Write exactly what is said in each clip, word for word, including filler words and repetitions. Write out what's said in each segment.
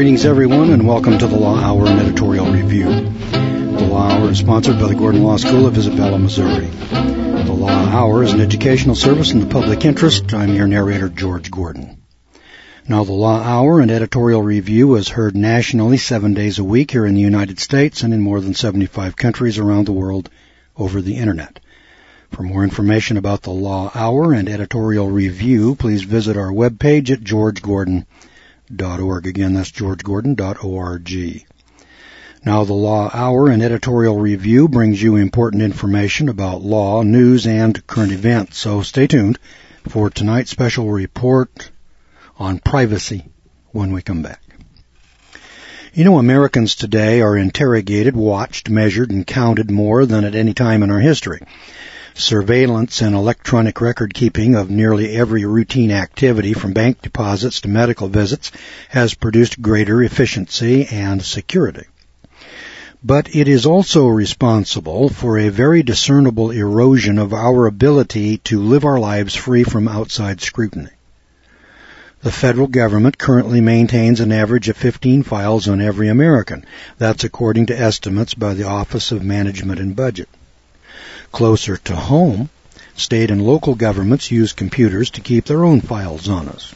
Greetings, everyone, and welcome to the Law Hour and Editorial Review. The Law Hour is sponsored by the Gordon Law School of Isabella, Missouri. The Law Hour is an educational service in the public interest. I'm your narrator, George Gordon. Now, the Law Hour and Editorial Review is heard nationally seven days a week here in the United States and in more than seventy-five countries around the world over the Internet. For more information about the Law Hour and Editorial Review, please visit our webpage at george gordon dot org. Again, that's george gordon dot org. Now, the Law Hour and Editorial Review brings you important information about law, news, and current events. So stay tuned for tonight's special report on privacy when we come back. You know, Americans today are interrogated, watched, measured, and counted more than at any time in our history. Surveillance and electronic record-keeping of nearly every routine activity, from bank deposits to medical visits, has produced greater efficiency and security. But it is also responsible for a very discernible erosion of our ability to live our lives free from outside scrutiny. The federal government currently maintains an average of fifteen files on every American. That's according to estimates by the Office of Management and Budget. Closer to home, state and local governments use computers to keep their own files on us.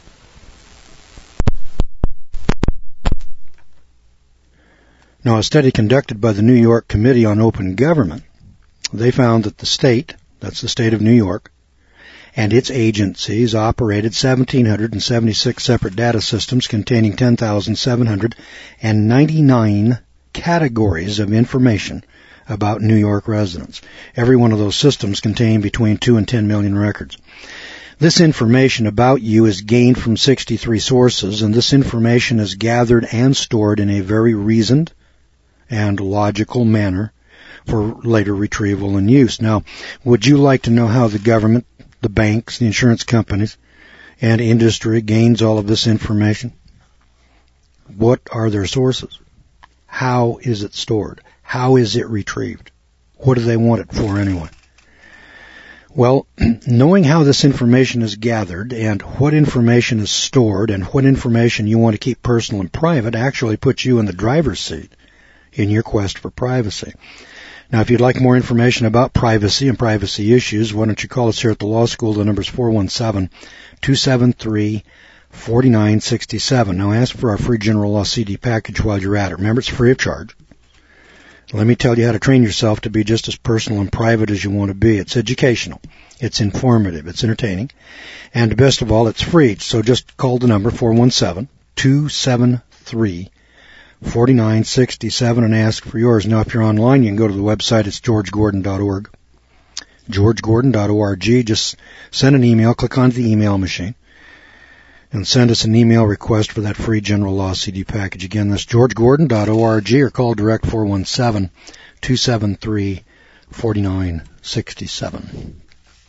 Now, a study conducted by the New York Committee on Open Government, they found that the state, that's the state of New York, and its agencies operated one thousand seven hundred seventy-six separate data systems containing ten thousand seven hundred ninety-nine categories of information about New York residents. Every one of those systems contained between two and ten million records. This information about you is gained from sixty-three sources, and this information is gathered and stored in a very reasoned and logical manner for later retrieval and use. Now, would you like to know how the government, the banks, the insurance companies, and industry gains all of this information? What are their sources? How is it stored? How is it retrieved? What do they want it for anyway? Well, knowing how this information is gathered and what information is stored and what information you want to keep personal and private actually puts you in the driver's seat in your quest for privacy. Now, if you'd like more information about privacy and privacy issues, why don't you call us here at the law school? The number's four one seven, two seven three, four nine six seven. Now, ask for our free general law C D package while you're at it. Remember, it's free of charge. Let me tell you how to train yourself to be just as personal and private as you want to be. It's educational. It's informative. It's entertaining. And best of all, it's free. So just call the number four one seven, two seven three, four nine six seven and ask for yours. Now, if you're online, you can go to the website. It's george gordon dot org. george gordon dot org. Just send an email. Click on the email machine and send us an email request for that free general law C D package. Again, that's george gordon dot org, or call direct four one seven, two seven three, four nine six seven.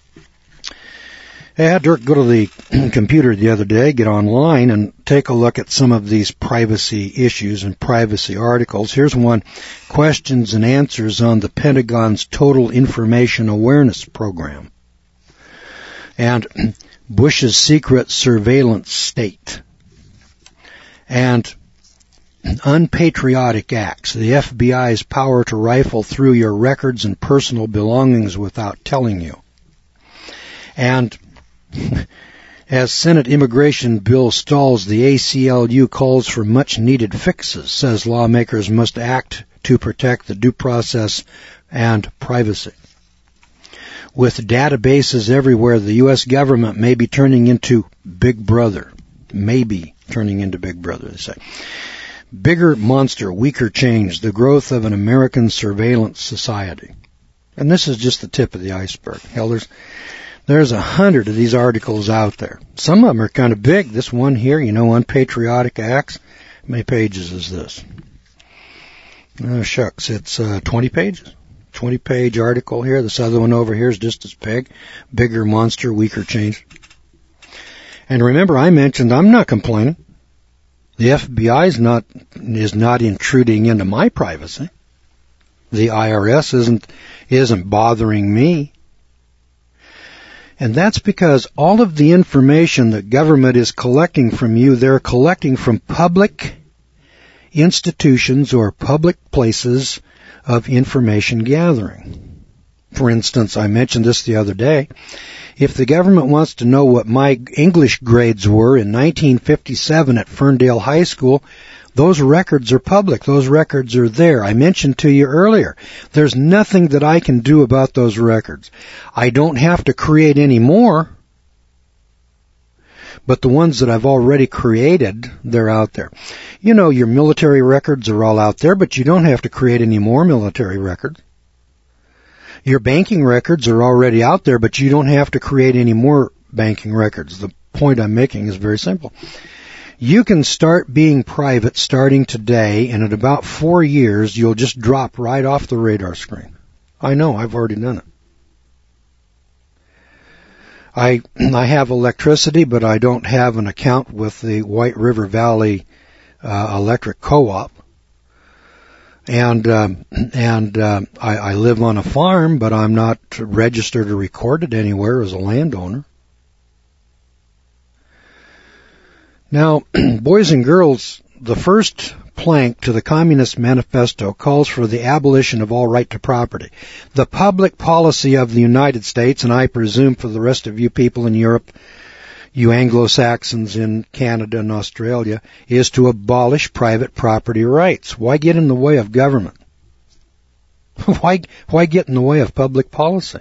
I had Dirk go to the computer the other day, get online, and take a look at some of these privacy issues and privacy articles. Here's one, questions and answers on the Pentagon's Total Information Awareness Program. And Bush's secret surveillance state, and unpatriotic acts, the F B I's power to rifle through your records and personal belongings without telling you. And as Senate immigration bill stalls, the A C L U calls for much-needed fixes, says lawmakers must act to protect the due process and privacy. With databases everywhere, the U S government may be turning into Big Brother. Maybe turning into Big Brother, they say. Bigger monster, weaker change, the growth of an American surveillance society. And this is just the tip of the iceberg. Hell, there's, there's a hundred of these articles out there. Some of them are kind of big. This one here, you know, unpatriotic acts. How many pages is this? Oh, shucks, it's uh, twenty pages. twenty-page article here. This other one over here is just as big. Bigger monster, weaker change. And remember, I mentioned I'm not complaining. The F B I is not is not intruding into my privacy. The I R S isn't isn't bothering me. And that's because all of the information that government is collecting from you, they're collecting from public institutions or public places of information gathering. For instance, I mentioned this the other day. If the government wants to know what my English grades were in nineteen fifty-seven at Ferndale High School, those records are public. Those records are there. I mentioned to you earlier, there's nothing that I can do about those records. I don't have to create any more, but the ones that I've already created, they're out there. You know, your military records are all out there, but you don't have to create any more military records. Your banking records are already out there, but you don't have to create any more banking records. The point I'm making is very simple. You can start being private starting today, and in about four years, you'll just drop right off the radar screen. I know, I've already done it. I I have electricity, but I don't have an account with the White River Valley uh, Electric Co-op. And um, and uh, I, I live on a farm, but I'm not registered or recorded anywhere as a landowner. Now, boys and girls, the first plank to the Communist Manifesto calls for the abolition of all right to property. The public policy of the United States, and I presume for the rest of you people in Europe, you Anglo-Saxons in Canada and Australia, is to abolish private property rights. Why get in the way of government? Why, why get in the way of public policy?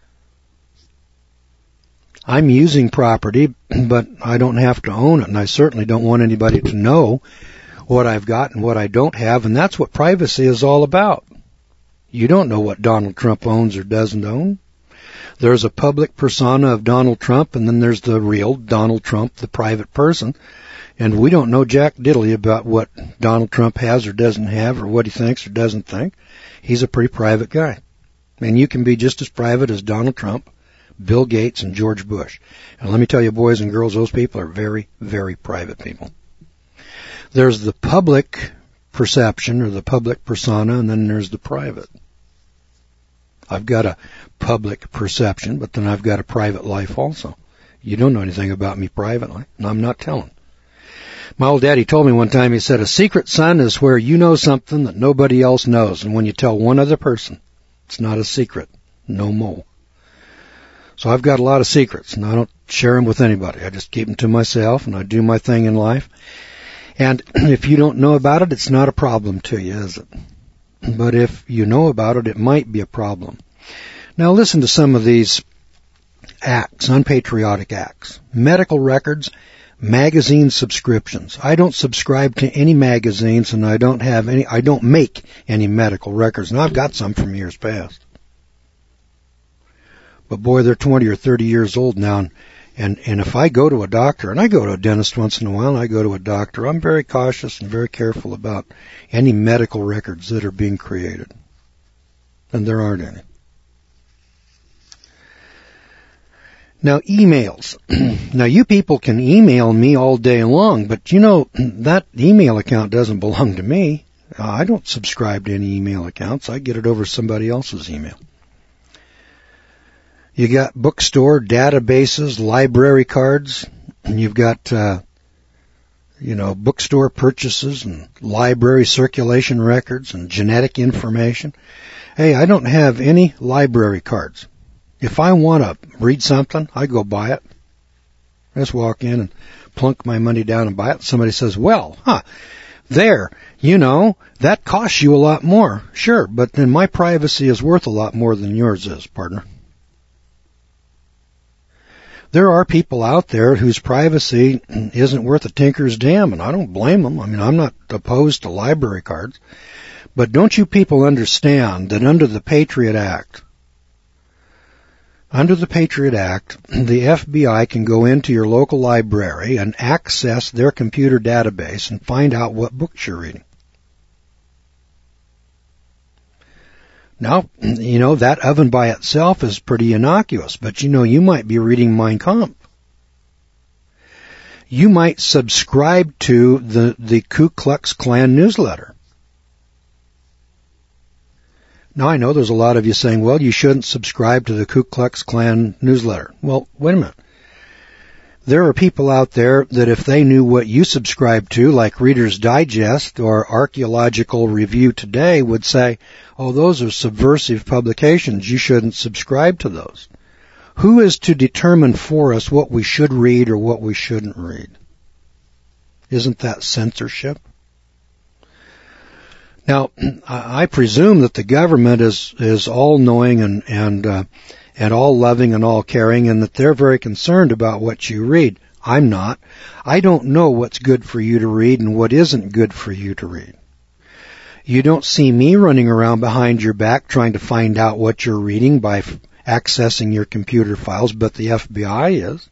I'm using property, but I don't have to own it, and I certainly don't want anybody to know what I've got and what I don't have, and that's what privacy is all about. You don't know what Donald Trump owns or doesn't own. There's a public persona of Donald Trump, and then there's the real Donald Trump, the private person, and we don't know jack diddly about what Donald Trump has or doesn't have or what he thinks or doesn't think. He's a pretty private guy, and you can be just as private as Donald Trump, Bill Gates, and George Bush. And let me tell you, boys and girls, those people are very, very private people. There's the public perception or the public persona, and then there's the private. I've got a public perception, but then I've got a private life also. You don't know anything about me privately, and I'm not telling. My old daddy told me one time, he said, a secret, son, is where you know something that nobody else knows, and when you tell one other person, it's not a secret, no more. So I've got a lot of secrets, and I don't share them with anybody. I just keep them to myself, and I do my thing in life. And if you don't know about it, it's not a problem to you, is it? But if you know about it, it might be a problem. Now listen to some of these acts, unpatriotic acts. Medical records, magazine subscriptions. I don't subscribe to any magazines, and I don't have any, I don't make any medical records. And I've got some from years past. But boy, they're twenty or thirty years old now, and, and, and if I go to a doctor, and I go to a dentist once in a while, and I go to a doctor, I'm very cautious and very careful about any medical records that are being created. And there aren't any. Now, emails. Now, you people can email me all day long, but you know, that email account doesn't belong to me. Uh, I don't subscribe to any email accounts. I get it over somebody else's email. You got bookstore databases, library cards, and you've got, uh, you know, bookstore purchases and library circulation records and genetic information. Hey, I don't have any library cards. If I want to read something, I go buy it. I just walk in and plunk my money down and buy it. Somebody says, well, huh, there, you know, that costs you a lot more. Sure, but then my privacy is worth a lot more than yours is, partner. There are people out there whose privacy isn't worth a tinker's damn, and I don't blame them. I mean, I'm not opposed to library cards. But don't you people understand that under the Patriot Act, under the Patriot Act, the F B I can go into your local library and access their computer database and find out what books you're reading? Now, you know, that oven by itself is pretty innocuous, but you know, you might be reading Mein Kampf. You might subscribe to the, the Ku Klux Klan newsletter. Now, I know there's a lot of you saying, well, you shouldn't subscribe to the Ku Klux Klan newsletter. Well, wait a minute. There are people out there that if they knew what you subscribe to, like Reader's Digest or Archaeological Review Today, would say, oh, those are subversive publications. You shouldn't subscribe to those. Who is to determine for us what we should read or what we shouldn't read? Isn't that censorship? Now, I presume that the government is, is all-knowing and, and, uh, and all-loving and all-caring, and that they're very concerned about what you read. I'm not. I don't know what's good for you to read and what isn't good for you to read. You don't see me running around behind your back trying to find out what you're reading by f- accessing your computer files, but the F B I is.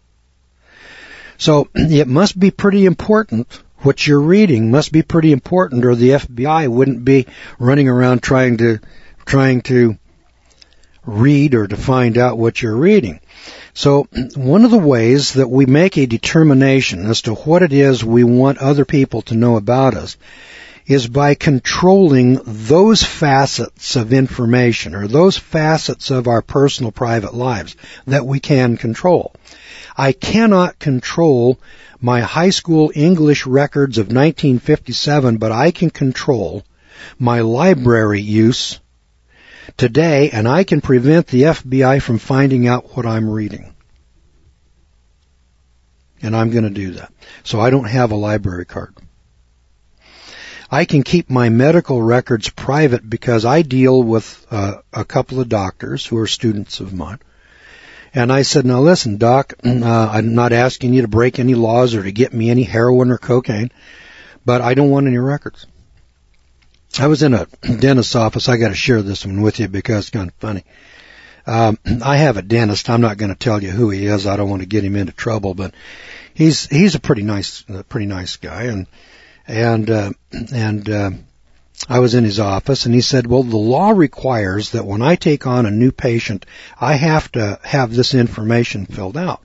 So it must be pretty important. What you're reading must be pretty important, or the F B I wouldn't be running around trying to trying to read or to find out what you're reading. So one of the ways that we make a determination as to what it is we want other people to know about us is by controlling those facets of information or those facets of our personal private lives that we can control. I cannot control my high school English records of nineteen fifty-seven, but I can control my library use today, and I can prevent the F B I from finding out what I'm reading. And I'm going to do that. So I don't have a library card. I can keep my medical records private because I deal with uh, a couple of doctors who are students of mine. And I said, now listen, Doc, uh, I'm not asking you to break any laws or to get me any heroin or cocaine, but I don't want any records. I was in a dentist's office. I got to share this one with you because it's kind of funny. Um, I have a dentist. I'm not going to tell you who he is. I don't want to get him into trouble, but he's he's a pretty nice, uh, pretty nice guy. And and uh, and uh, I was in his office, and he said, well, the law requires that when I take on a new patient, I have to have this information filled out.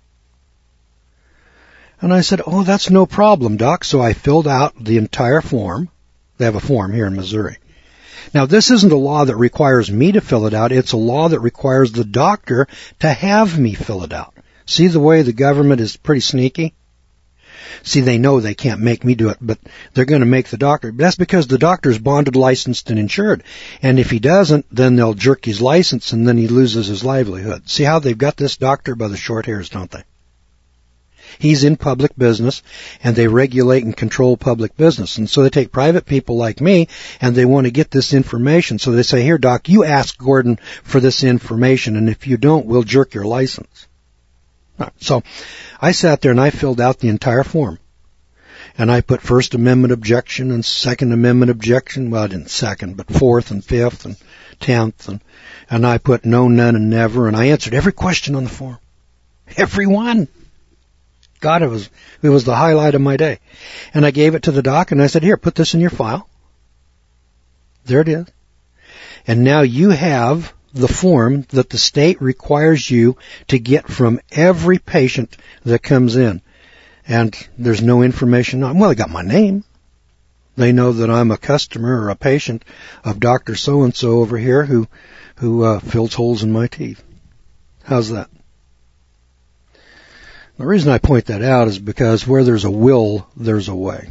And I said, oh, that's no problem, Doc. So I filled out the entire form. They have a form here in Missouri. Now, this isn't a law that requires me to fill it out. It's a law that requires the doctor to have me fill it out. See the way the government is pretty sneaky? See, they know they can't make me do it, but they're going to make the doctor. That's because the doctor's bonded, licensed, and insured. And if he doesn't, then they'll jerk his license, and then he loses his livelihood. See how they've got this doctor by the short hairs, don't they? He's in public business, and they regulate and control public business. And so they take private people like me, and they want to get this information. So they say, here, Doc, you ask Gordon for this information, and if you don't, we'll jerk your license. Right, so I sat there, and I filled out the entire form. And I put First Amendment objection and Second Amendment objection. Well, I didn't second, but fourth and fifth and tenth. And, and I put no, none, and never. And I answered every question on the form. Every one. God, it was, it was the highlight of my day. And I gave it to the doc, and I said, here, put this in your file. There it is. And now you have the form that the state requires you to get from every patient that comes in. And there's no information on, well, they got my name. They know that I'm a customer or a patient of Doctor So-and-so over here who, who, uh, fills holes in my teeth. How's that? The reason I point that out is because where there's a will, there's a way.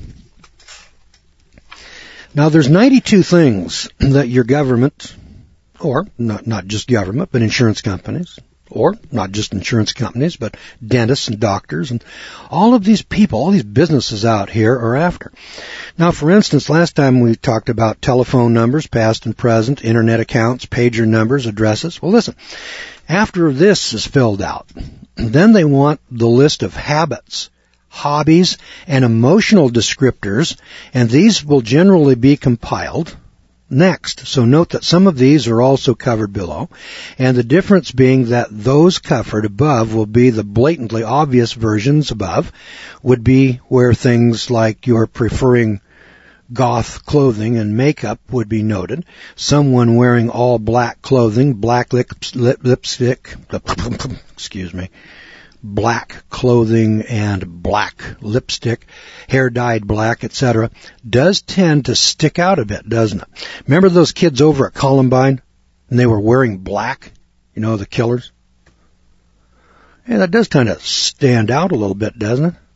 Now, there's ninety-two things that your government, or not, not just government, but insurance companies, or not just insurance companies, but dentists and doctors, and all of these people, all these businesses out here are after. Now, for instance, last time we talked about telephone numbers, past and present, internet accounts, pager numbers, addresses. Well, listen, after this is filled out, then they want the list of habits, hobbies, and emotional descriptors, and these will generally be compiled next. So note that some of these are also covered below, and the difference being that those covered above will be the blatantly obvious versions above, would be where things like you're preferring goth clothing and makeup would be noted. Someone wearing all black clothing, black lips, lip, lipstick, excuse me, black clothing and black lipstick, hair dyed black, et cetera, does tend to stick out a bit, doesn't it? Remember those kids over at Columbine, and they were wearing black? You know, the killers? Yeah, that does kind of stand out a little bit, doesn't it?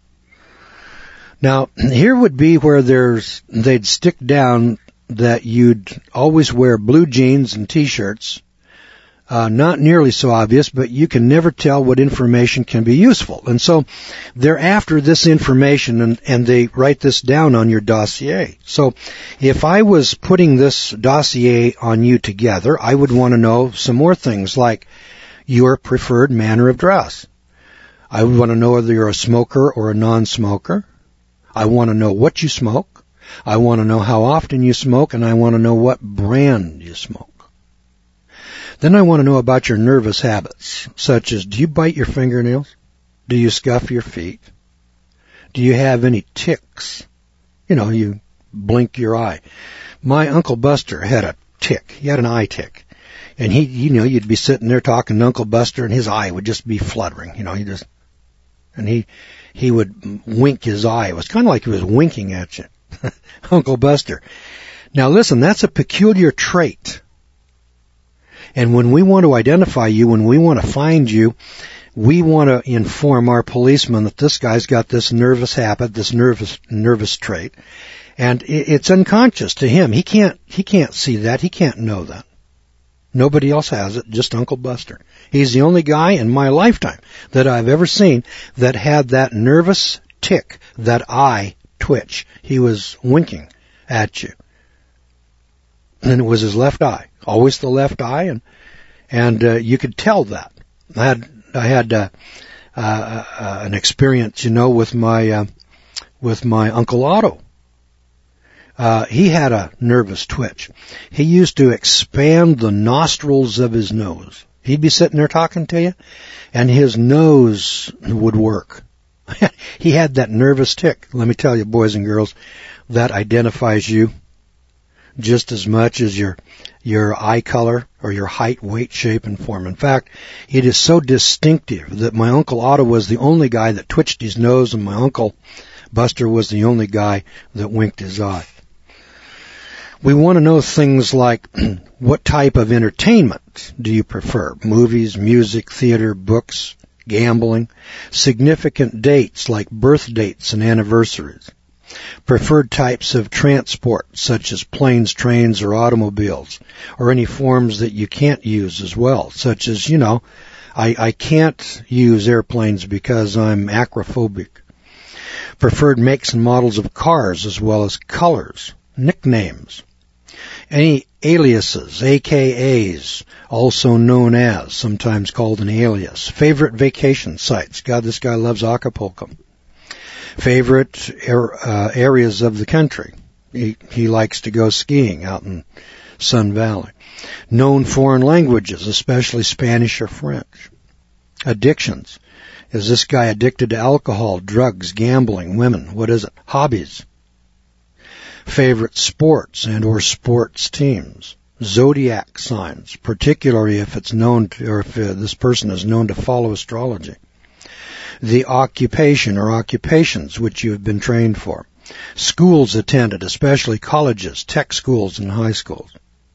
Now, here would be where there's, they'd stick down that you'd always wear blue jeans and t-shirts. Uh, not nearly so obvious, but you can never tell what information can be useful. And so they're after this information, and, and they write this down on your dossier. So if I was putting this dossier on you together, I would want to know some more things like your preferred manner of dress. I would want to know whether you're a smoker or a non-smoker. I want to know what you smoke. I want to know how often you smoke, and I want to know what brand you smoke. Then I want to know about your nervous habits, such as, do you bite your fingernails? Do you scuff your feet? Do you have any tics? You know, you blink your eye. My Uncle Buster had a tic. He had an eye tic. And he, you know, you'd be sitting there talking to Uncle Buster, and his eye would just be fluttering. You know, he just, and he, he would wink his eye. It was kind of like he was winking at you. Uncle Buster. Now listen, that's a peculiar trait. And when we want to identify you, when we want to find you, we want to inform our policeman that this guy's got this nervous habit, this nervous nervous trait, and it's unconscious to him. He can't he can't see that. He can't know that. Nobody else has it, just Uncle Buster. He's the only guy in my lifetime that I've ever seen that had that nervous tic, that eye twitch. He was winking at you. And it was his left eye, always the left eye, and and uh, you could tell that. I had I had uh, uh, uh, an experience, you know, with my uh, with my Uncle Otto. Uh, he had a nervous twitch. He used to expand the nostrils of his nose. He'd be sitting there talking to you, and his nose would work. He had that nervous tic. Let me tell you, boys and girls, that identifies you just as much as your your eye color or your height, weight, shape, and form. In fact, it is so distinctive that my Uncle Otto was the only guy that twitched his nose, and my Uncle Buster was the only guy that winked his eye. We want to know things like, what type of entertainment do you prefer? Movies, music, theater, books, gambling, significant dates like birth dates and anniversaries. Preferred types of transport, such as planes, trains, or automobiles, or any forms that you can't use as well, such as, you know, I, I can't use airplanes because I'm acrophobic. Preferred makes and models of cars, as well as colors, nicknames, any aliases, A K As, also known as, sometimes called an alias. Favorite vacation sites. God, this guy loves Acapulco. Favorite er, uh, areas of the country. He, he likes to go skiing out in Sun Valley. Known foreign languages, especially Spanish or French. Addictions. Is this guy addicted to alcohol, drugs, gambling, women? What is it? Hobbies. Favorite sports and or sports teams. Zodiac signs, particularly if it's known to, or if uh, this person is known to follow astrology. The occupation or occupations which you have been trained for. Schools attended, especially colleges, tech schools, and high schools.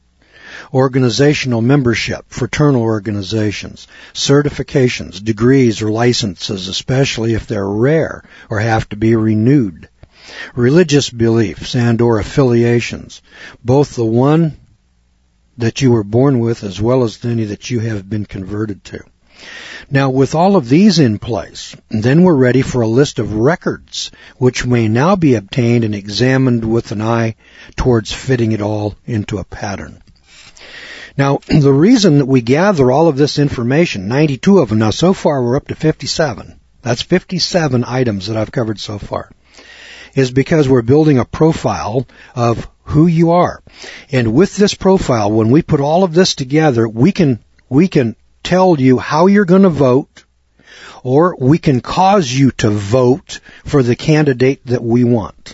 Organizational membership, fraternal organizations, certifications, degrees, or licenses, especially if they're rare or have to be renewed. Religious beliefs and or affiliations, both the one that you were born with as well as any that you have been converted to. Now, with all of these in place, then we're ready for a list of records, which may now be obtained and examined with an eye towards fitting it all into a pattern. Now, the reason that we gather all of this information, ninety-two of them, now so far we're up to fifty-seven. That's fifty-seven items that I've covered so far, is because we're building a profile of who you are. And with this profile, when we put all of this together, we can, we can tell you how you're going to vote, or we can cause you to vote for the candidate that we want.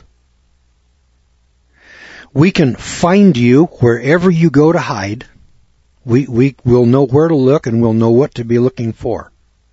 We can find you wherever you go to hide. We, we will know where to look, and we'll know what to be looking for.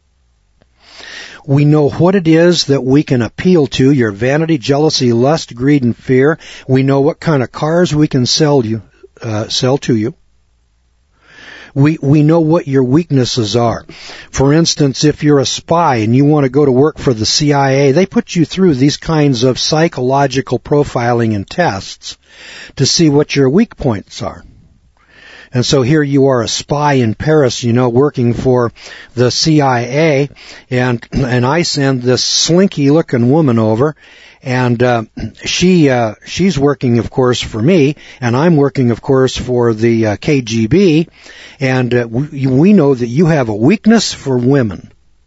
We know what it is that we can appeal to, your vanity, jealousy, lust, greed, and fear. We know what kind of cars we can sell you, uh, sell to you. We, we know what your weaknesses are. For instance, if you're a spy and you want to go to work for the C I A, they put you through these kinds of psychological profiling and tests to see what your weak points are. And so here you are, a spy in Paris, you know, working for the C I A, and and I send this slinky-looking woman over, and uh, she uh, she's working, of course, for me, and I'm working, of course, for the uh, K G B, and uh, we, we know that you have a weakness for women.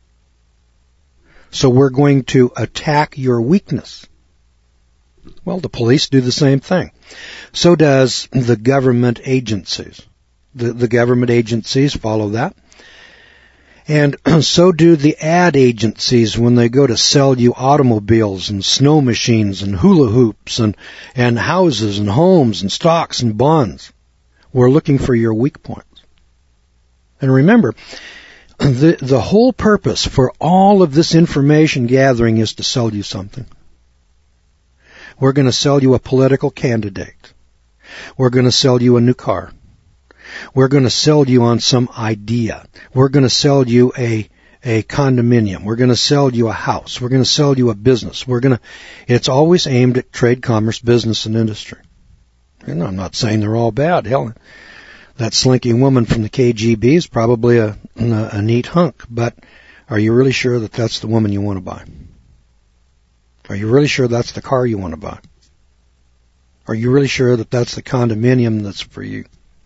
So we're going to attack your weakness. Well, the police do the same thing. So does the government agencies. The, the government agencies follow that. And so do the ad agencies when they go to sell you automobiles and snow machines and hula hoops and, and houses and homes and stocks and bonds. We're looking for your weak points. And remember, the, the whole purpose for all of this information gathering is to sell you something. We're going to sell you a political candidate. We're going to sell you a new car. We're going to sell you on some idea. We're going to sell you a a condominium. We're going to sell you a house. We're going to sell you a business. We're going to. It's always aimed at trade, commerce, business, and industry. And I'm not saying they're all bad. Hell, that slinky woman from the K G B is probably a a, a neat hunk. But are you really sure that that's the woman you want to buy? Are you really sure that's the car you want to buy? Are you really sure that that's the condominium that's for you?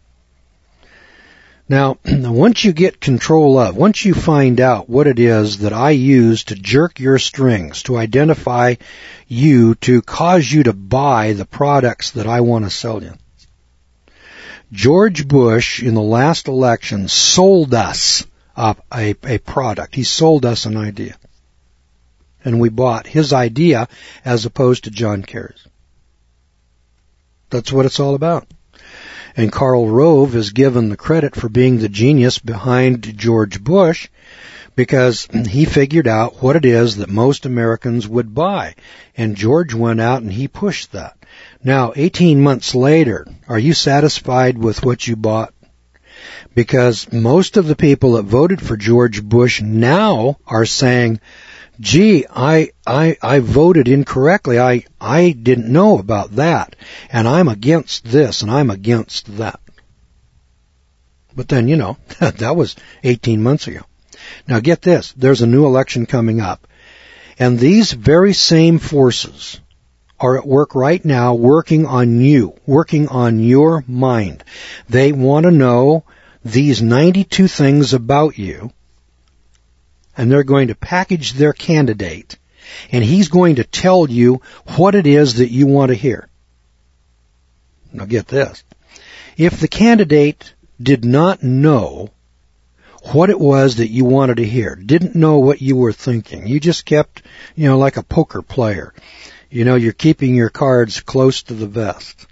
Now, once you get control of, once you find out what it is that I use to jerk your strings, to identify you, to cause you to buy the products that I want to sell you. George Bush, in the last election, sold us a, a, a product. He sold us an idea. And we bought his idea as opposed to John Kerry's. That's what it's all about. And Karl Rove is given the credit for being the genius behind George Bush because he figured out what it is that most Americans would buy. And George went out and he pushed that. Now, eighteen months later, are you satisfied with what you bought? Because most of the people that voted for George Bush now are saying, gee, I, I, I voted incorrectly. I, I didn't know about that. And I'm against this and I'm against that. But then, you know, that was eighteen months ago. Now get this. There's a new election coming up. And these very same forces are at work right now working on you, working on your mind. They want to know these ninety-two things about you. And they're going to package their candidate, and he's going to tell you what it is that you want to hear. Now get this. If the candidate did not know what it was that you wanted to hear, didn't know what you were thinking, you just kept, you know, like a poker player. You know, you're keeping your cards close to the vest.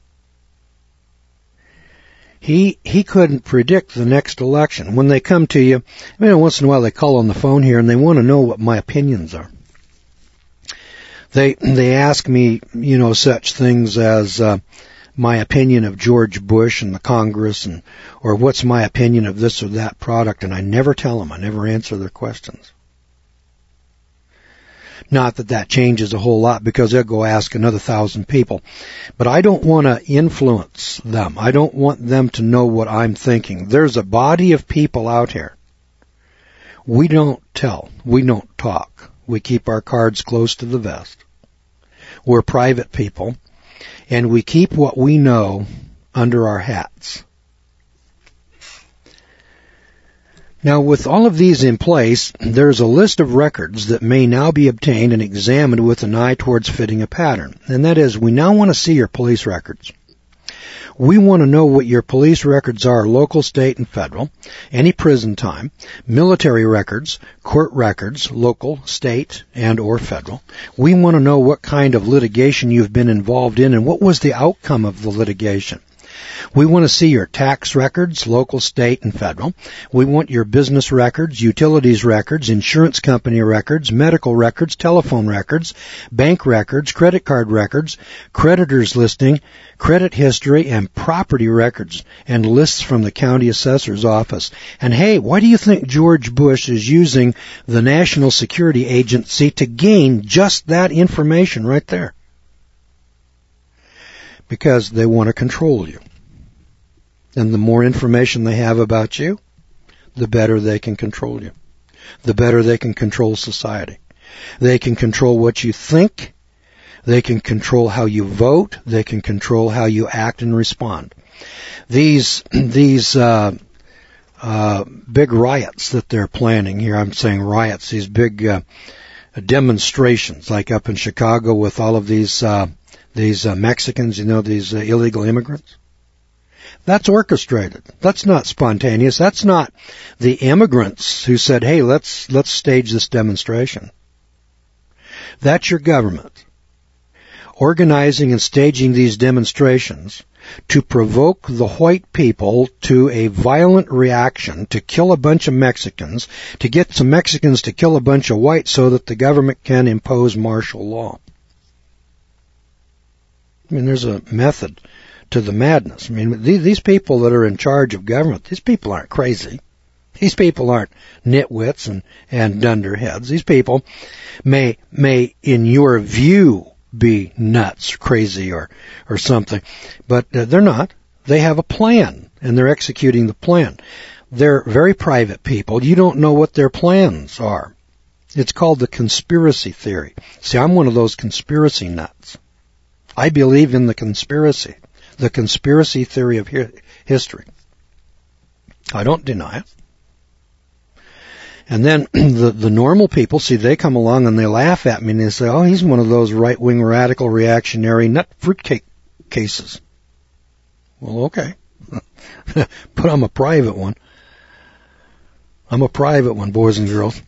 He he couldn't predict the next election. When they come to you, I mean, once in a while they call on the phone here and they want to know what my opinions are. They they ask me, you know, such things as uh, my opinion of George Bush and the Congress, and or what's my opinion of this or that product, and I never tell them. I never answer their questions. Not that that changes a whole lot because they'll go ask another thousand people. But I don't want to influence them. I don't want them to know what I'm thinking. There's a body of people out here. We don't tell. We don't talk. We keep our cards close to the vest. We're private people. And we keep what we know under our hats. Now, with all of these in place, there's a list of records that may now be obtained and examined with an eye towards fitting a pattern. And that is, we now want to see your police records. We want to know what your police records are, local, state, and federal, any prison time, military records, court records, local, state, and or federal. We want to know what kind of litigation you've been involved in and what was the outcome of the litigation. We want to see your tax records, local, state, and federal. We want your business records, utilities records, insurance company records, medical records, telephone records, bank records, credit card records, creditors listing, credit history, and property records, and lists from the county assessor's office. And hey, why do you think George Bush is using the National Security Agency to gain just that information right there? Because they want to control you. And the more information they have about you, the better they can control you. The better they can control society. They can control what you think. They can control how you vote. They can control how you act and respond. These, these, uh, uh, big riots that they're planning here, I'm saying riots, these big, uh, demonstrations, like up in Chicago with all of these, uh, these, uh, Mexicans, you know, these uh, illegal immigrants. That's orchestrated. That's not spontaneous. That's not the immigrants who said, hey, let's, let's stage this demonstration. That's your government organizing and staging these demonstrations to provoke the white people to a violent reaction, to kill a bunch of Mexicans, to get some Mexicans to kill a bunch of whites so that the government can impose martial law. I mean, there's a method to the madness. I mean, these people that are in charge of government, these people aren't crazy. These people aren't nitwits and, and dunderheads. These people may, may, in your view, be nuts, crazy, or, or something, but uh, they're not. They have a plan, and they're executing the plan. They're very private people. You don't know what their plans are. It's called the conspiracy theory. See, I'm one of those conspiracy nuts. I believe in the conspiracy. The conspiracy theory of hi- history. I don't deny it. And then the, the normal people, see, they come along and they laugh at me and they say, oh, he's one of those right-wing radical reactionary nut fruitcake cases. Well, okay. But I'm a private one. I'm a private one, boys and girls.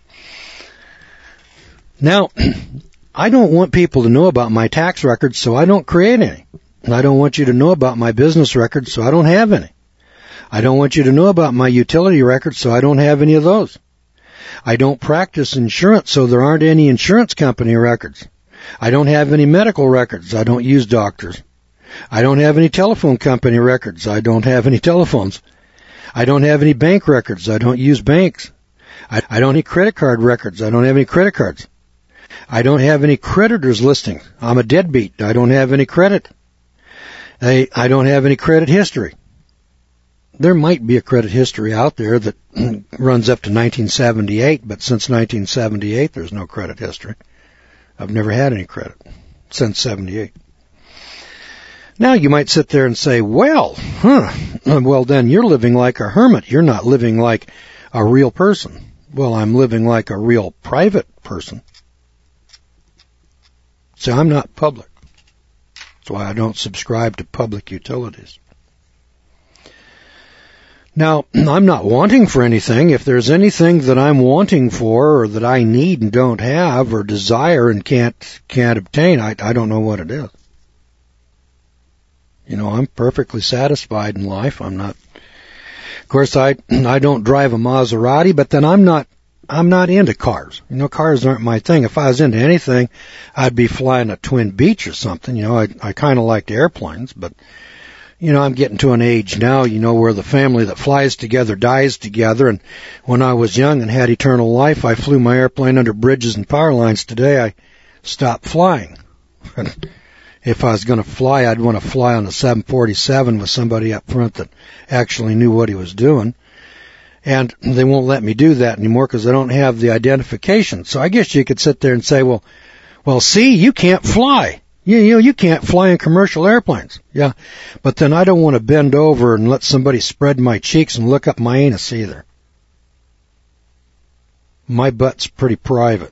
Now, I don't want people to know about my tax records, so I don't create any. I don't want you to know about my business records, so I don't have any. I don't want you to know about my utility records, so I don't have any of those. I don't practice insurance, so there aren't any insurance company records. I don't have any medical records. I don't use doctors. I don't have any telephone company records. I don't have any telephones. I don't have any bank records. I don't use banks. I, I don't have any credit card records. I don't have any credit cards. I don't have any creditors listing. I'm a deadbeat. I don't have any credit. I, I don't have any credit history. There might be a credit history out there that runs up to nineteen seventy-eight, but since nineteen seventy-eight, there's no credit history. I've never had any credit since seventy-eight. Now you might sit there and say, well, huh, well then you're living like a hermit. You're not living like a real person. Well, I'm living like a real private person. So I'm not public. That's why I don't subscribe to public utilities. Now, I'm not wanting for anything. If there's anything that I'm wanting for or that I need and don't have or desire and can't can't obtain, I, I don't know what it is. You know, I'm perfectly satisfied in life. I'm not, of course, I I don't drive a Maserati, but then I'm not I'm not into cars. You know, cars aren't my thing. If I was into anything, I'd be flying a Twin Beach or something. You know, I I kind of liked airplanes, but you know, I'm getting to an age now, you know, where the family that flies together dies together. And when I was young and had eternal life, I flew my airplane under bridges and power lines. Today, I stopped flying. If I was going to fly, I'd want to fly on a seven forty-seven with somebody up front that actually knew what he was doing. And they won't let me do that anymore because I don't have the identification. So I guess you could sit there and say, well, well, see, you can't fly. You, you know, you can't fly in commercial airplanes. Yeah, but then I don't want to bend over and let somebody spread my cheeks and look up my anus either. My butt's pretty private.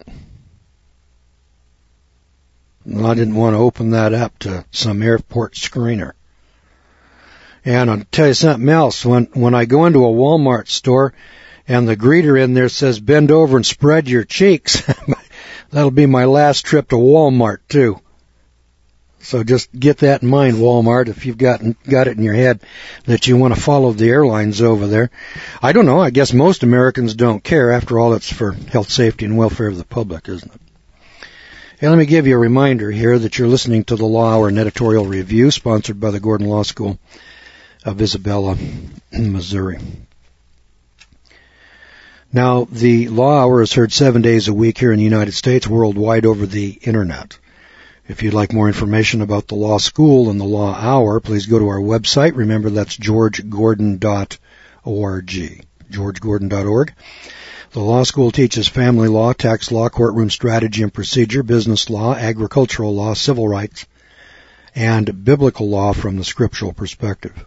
And I didn't want to open that up to some airport screener. And I'll tell you something else. When when I go into a Walmart store and the greeter in there says, bend over and spread your cheeks, that'll be my last trip to Walmart, too. So just get that in mind, Walmart, if you've got, got it in your head that you want to follow the airlines over there. I don't know. I guess most Americans don't care. After all, it's for health, safety, and welfare of the public, isn't it? Hey, let me give you a reminder here that you're listening to the Law Hour and Editorial Review, sponsored by the Gordon Law School of Isabella, Missouri. Now, the Law Hour is heard seven days a week here in the United States, worldwide over the Internet. If you'd like more information about the law school and the Law Hour, please go to our website. Remember, that's george gordon dot org, george gordon dot org. The law school teaches family law, tax law, courtroom strategy and procedure, business law, agricultural law, civil rights, and biblical law from the scriptural perspective.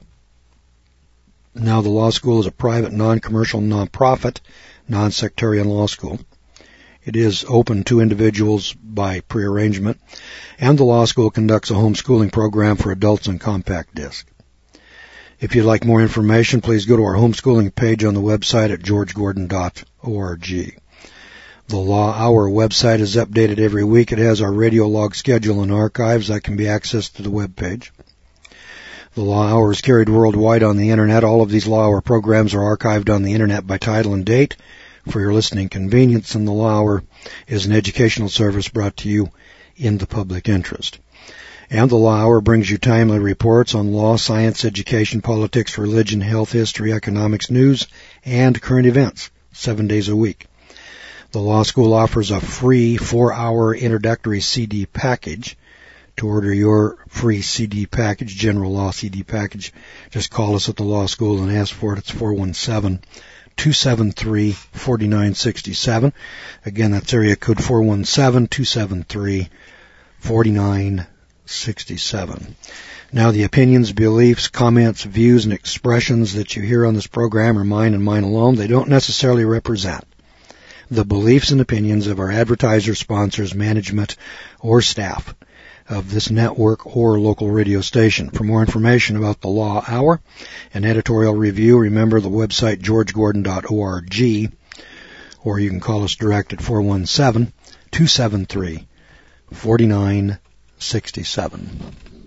Now, the law school is a private, non-commercial, non-profit, non-sectarian law school. It is open to individuals by prearrangement, and the law school conducts a homeschooling program for adults on compact disc. If you'd like more information, please go to our homeschooling page on the website at george gordon dot org. The Law Hour website is updated every week. It has our radio log schedule and archives that can be accessed to the web page. The Law Hour is carried worldwide on the Internet. All of these Law Hour programs are archived on the Internet by title and date for your listening convenience, and the Law Hour is an educational service brought to you in the public interest. And the Law Hour brings you timely reports on law, science, education, politics, religion, health, history, economics, news, and current events, seven days a week. The law school offers a free four-hour introductory C D package. To order your free C D package, General Law C D package, just call us at the law school and ask for it. It's four one seven, two seven three, four nine six seven. Again, that's area code four one seven, two seven three, four nine six seven. Now, the opinions, beliefs, comments, views, and expressions that you hear on this program are mine and mine alone. They don't necessarily represent the beliefs and opinions of our advertisers, sponsors, management, or staff of this network or local radio station. For more information about the Law Hour and editorial review, remember the website george gordon dot org, or you can call us direct at four one seven, two seven three, four nine six seven.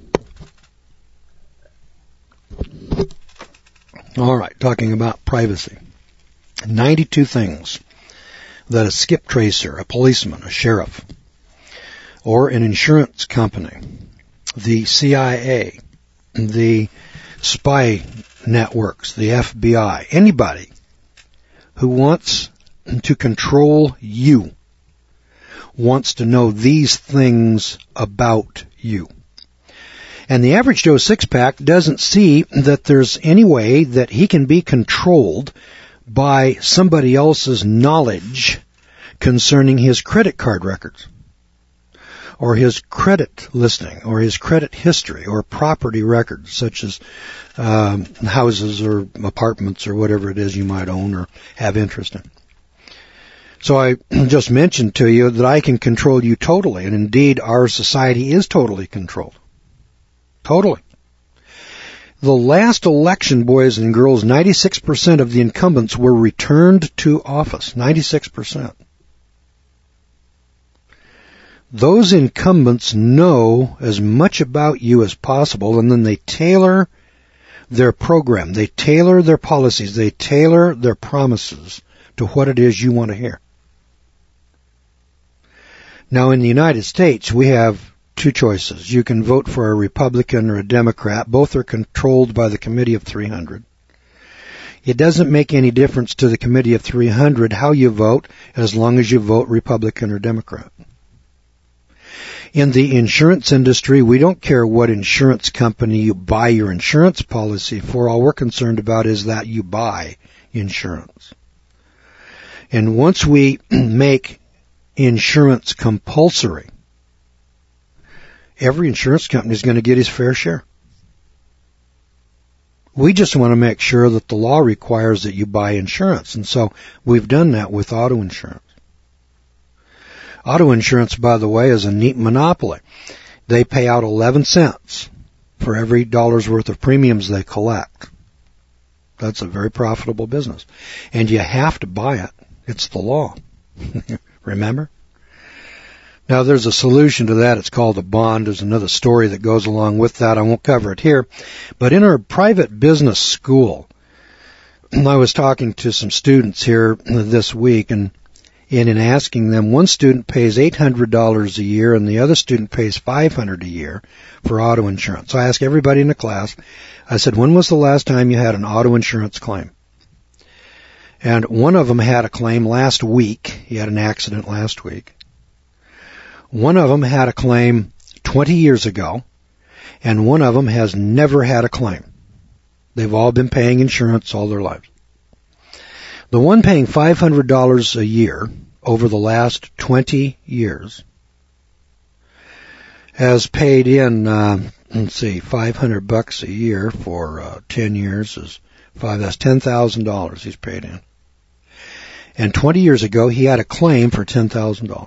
All right, talking about privacy. ninety-two things that a skip tracer, a policeman, a sheriff, or an insurance company, the C I A, the spy networks, the F B I, anybody who wants to control you wants to know these things about you. And the average Joe six-pack doesn't see that there's any way that he can be controlled by somebody else's knowledge concerning his credit card records, or his credit listing, or his credit history, or property records, such as um, houses or apartments or whatever it is you might own or have interest in. So I just mentioned to you that I can control you totally, and indeed our society is totally controlled. Totally. The last election, boys and girls, ninety-six percent of the incumbents were returned to office. ninety-six percent. Those incumbents know as much about you as possible, and then they tailor their program. They tailor their policies. They tailor their promises to what it is you want to hear. Now, in the United States, we have two choices. You can vote for a Republican or a Democrat. Both are controlled by the Committee of three hundred. It doesn't make any difference to the Committee of three hundred how you vote, as long as you vote Republican or Democrat. In the insurance industry, we don't care what insurance company you buy your insurance policy for. All we're concerned about is that you buy insurance. And once we make insurance compulsory, every insurance company is going to get his fair share. We just want to make sure that the law requires that you buy insurance, and so we've done that with auto insurance. Auto insurance, by the way, is a neat monopoly. They pay out eleven cents for every dollar's worth of premiums they collect. That's a very profitable business. And you have to buy it. It's the law. Remember? Now, there's a solution to that. It's called a bond. There's another story that goes along with that. I won't cover it here. But in our private business school, I was talking to some students here this week, and, and in asking them, one student pays eight hundred dollars a year and the other student pays five hundred dollars a year for auto insurance. So I asked everybody in the class, I said, when was the last time you had an auto insurance claim? And one of them had a claim last week. He had an accident last week. One of them had a claim twenty years ago, and one of them has never had a claim. They've all been paying insurance all their lives. The one paying five hundred dollars a year over the last twenty years has paid in, uh, let's see, five hundred bucks a year for uh, ten years is five. That's ten thousand dollars he's paid in. And twenty years ago, he had a claim for ten thousand dollars.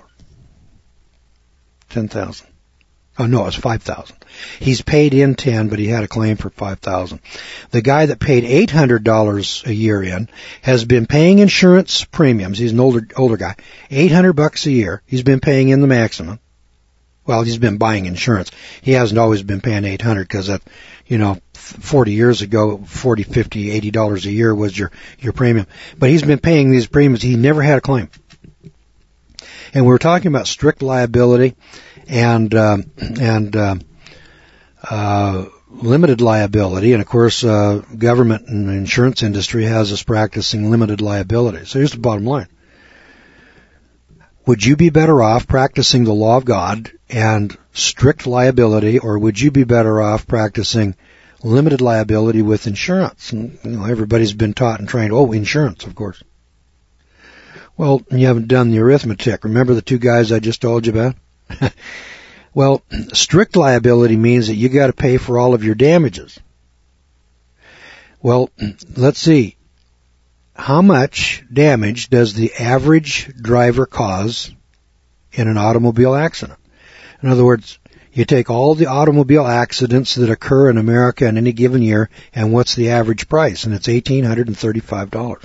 ten thousand. Oh, no, it was five thousand. He's paid in ten, but he had a claim for five thousand. The guy that paid eight hundred dollars a year in has been paying insurance premiums. He's an older older guy. eight hundred bucks a year. He's been paying in the maximum. Well, he's been buying insurance. He hasn't always been paying eight hundred because that, you know, forty years ago, forty, fifty, eighty dollars a year was your your premium. But he's been paying these premiums. He never had a claim. And we were talking about strict liability and um, and uh, uh, limited liability, and of course, uh, government and the insurance industry has us practicing limited liability. So here's the bottom line: would you be better off practicing the law of God and strict liability, or would you be better off practicing limited liability with insurance? And, you know, everybody's been taught and trained. Oh, insurance, of course. Well, you haven't done the arithmetic. Remember the two guys I just told you about? Well, strict liability means that you got to pay for all of your damages. Well, let's see. How much damage does the average driver cause in an automobile accident? In other words, you take all the automobile accidents that occur in America in any given year, and what's the average price? And it's one thousand eight hundred thirty-five dollars.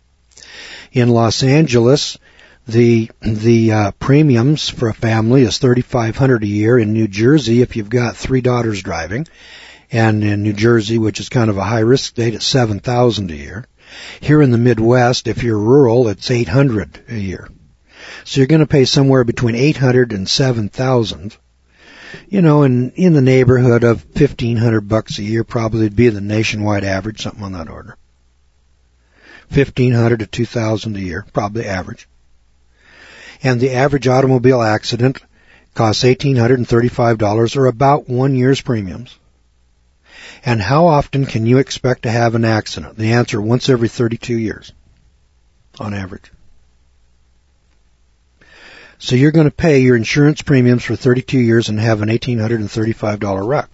In Los Angeles, the the uh, premiums for a family is thirty-five hundred dollars a year. In New Jersey, if you've got three daughters driving, and in New Jersey, which is kind of a high-risk state, it's seven thousand dollars a year. Here in the Midwest, if you're rural, it's eight hundred dollars a year. So you're going to pay somewhere between eight hundred dollars and seven thousand dollars. You know, in in the neighborhood of fifteen hundred bucks a year, probably would be the nationwide average, something on that order. fifteen hundred to two thousand a year, probably average. And the average automobile accident costs one thousand eight hundred thirty-five dollars, or about one year's premiums. And how often can you expect to have an accident? The answer, once every thirty-two years, on average. So you're going to pay your insurance premiums for thirty-two years and have an one thousand eight hundred thirty-five dollars wreck.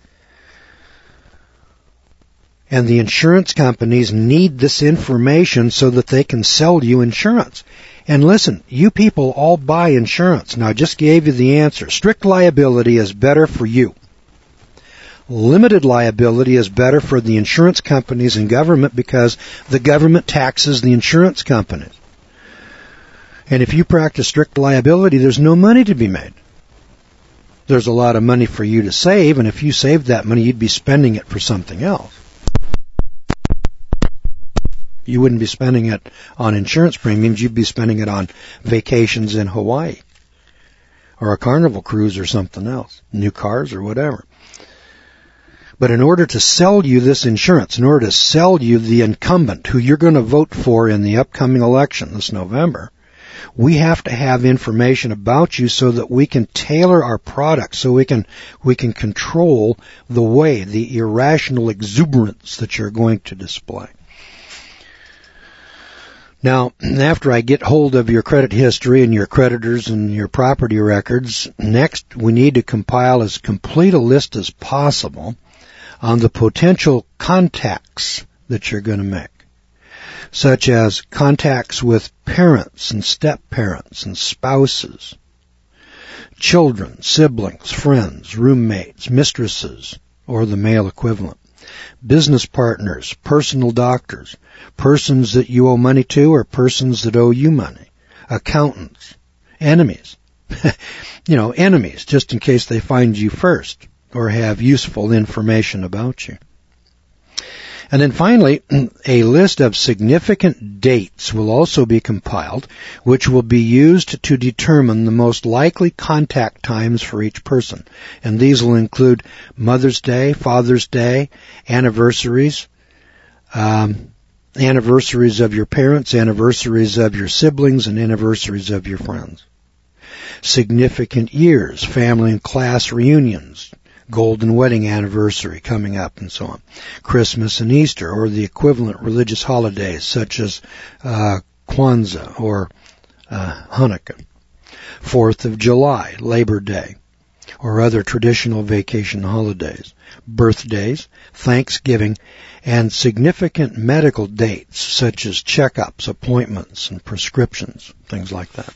And the insurance companies need this information so that they can sell you insurance. And listen, you people all buy insurance. Now, I just gave you the answer. Strict liability is better for you. Limited liability is better for the insurance companies and government because the government taxes the insurance companies. And if you practice strict liability, there's no money to be made. There's a lot of money for you to save, and if you saved that money, you'd be spending it for something else. You wouldn't be spending it on insurance premiums. You'd be spending it on vacations in Hawaii or a Carnival cruise or something else, new cars or whatever. But in order to sell you this insurance, in order to sell you the incumbent who you're going to vote for in the upcoming election this November, we have to have information about you so that we can tailor our products, so we can we can control the way, the irrational exuberance that you're going to display. Now, after I get hold of your credit history and your creditors and your property records, next we need to compile as complete a list as possible on the potential contacts that you're going to make, such as contacts with parents and step-parents and spouses, children, siblings, friends, roommates, mistresses, or the male equivalent, business partners, personal doctors, persons that you owe money to or persons that owe you money, accountants, enemies, you know, enemies, just in case they find you first or have useful information about you. And then finally, a list of significant dates will also be compiled, which will be used to determine the most likely contact times for each person. And these will include Mother's Day, Father's Day, anniversaries, um, anniversaries of your parents, anniversaries of your siblings, and anniversaries of your friends. Significant years, family and class reunions, golden wedding anniversary coming up, and so on. Christmas and Easter, or the equivalent religious holidays such as uh, Kwanzaa or uh, Hanukkah. Fourth of July, Labor Day, or other traditional vacation holidays. Birthdays, Thanksgiving, and significant medical dates such as checkups, appointments, and prescriptions, things like that.